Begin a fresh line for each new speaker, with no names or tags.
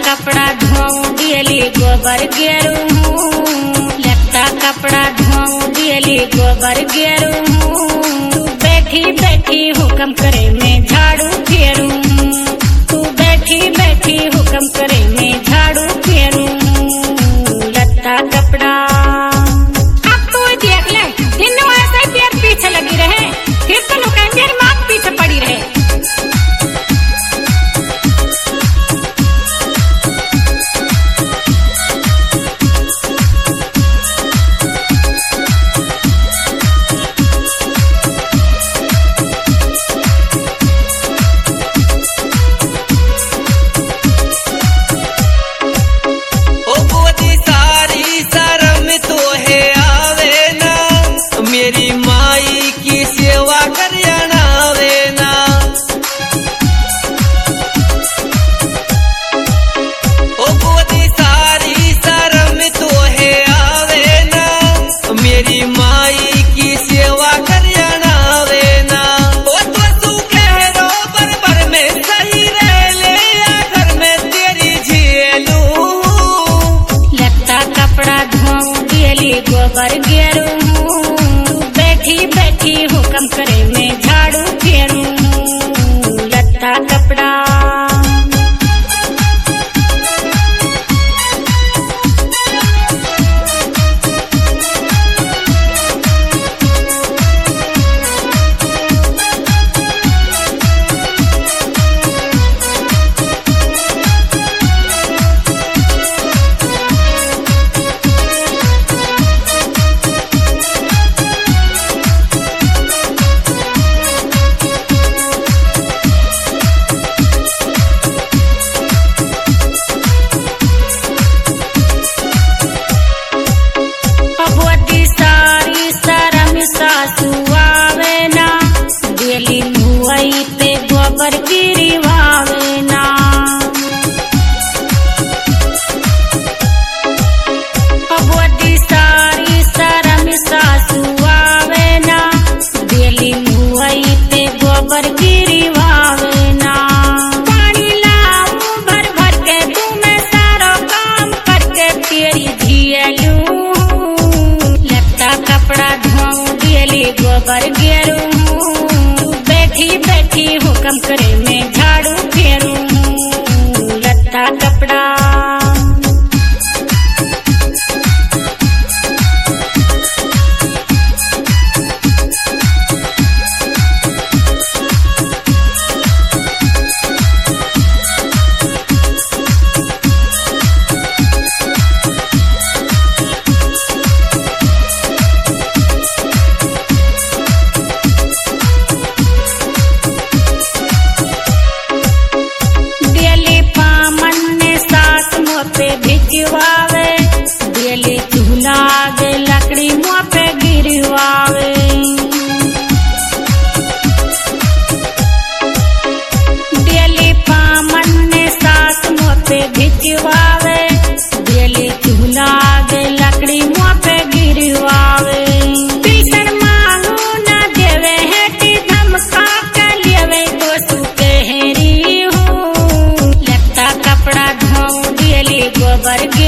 कपड़ा धोऊं दियली गोबर गेरू लगता कपड़ा धोऊं दियली गोबर गेरू तू बैठी बैठी हुक्म करे मैं झाड़ू फेरूं तू बैठी बैठी हुक्म करे मैं झाड़ू फेरूं लगता कपड़ा अब तो देख ले दिन ऐसे पैर पीछे लगी रहे फिर तो लोग मेरी माँ पीछे पड़ी रहे।
मेरी माई की सेवा करियाना वेना ओ गोदी सारी शर्म तो है आवे ना मेरी माई की सेवा करियाना वेना ओ तो सूखे रो बरबर में सही रह ले घर में तेरी झेलू
लगता कपड़ा धोऊं दियली गोबर गेरू बैठी बैठी हुक्म करे मैं झाड़ू फेरूं लगता कपड़ा पे गोबर गिरवावे ना अबोदी सारी शर्म सासू आवे ना दिली मुई पे गोबर गिरवावे ना पानी लाऊं भर भर के तू मैं सारा काम करके तेरी झियलू लगता कपड़ा धोऊं दिली गोबर गेरू बैठी बैठी हुक्म करे मैं झाड़ू फेरूं लगता कपड़ा पे भिजवावे दियली चूल्हा दे लकड़ी मुँह पे गिरवावे दियली पामन ने सास मुँह पे भिजवावे दियली चूल्हा दे लकड़ी मुँह पे गिरवावे पीछड़ मांगू न देवे है टी धमका के लियवे तो सुके हेरी हूँ लगता कपड़ा धोऊं दियली गोबर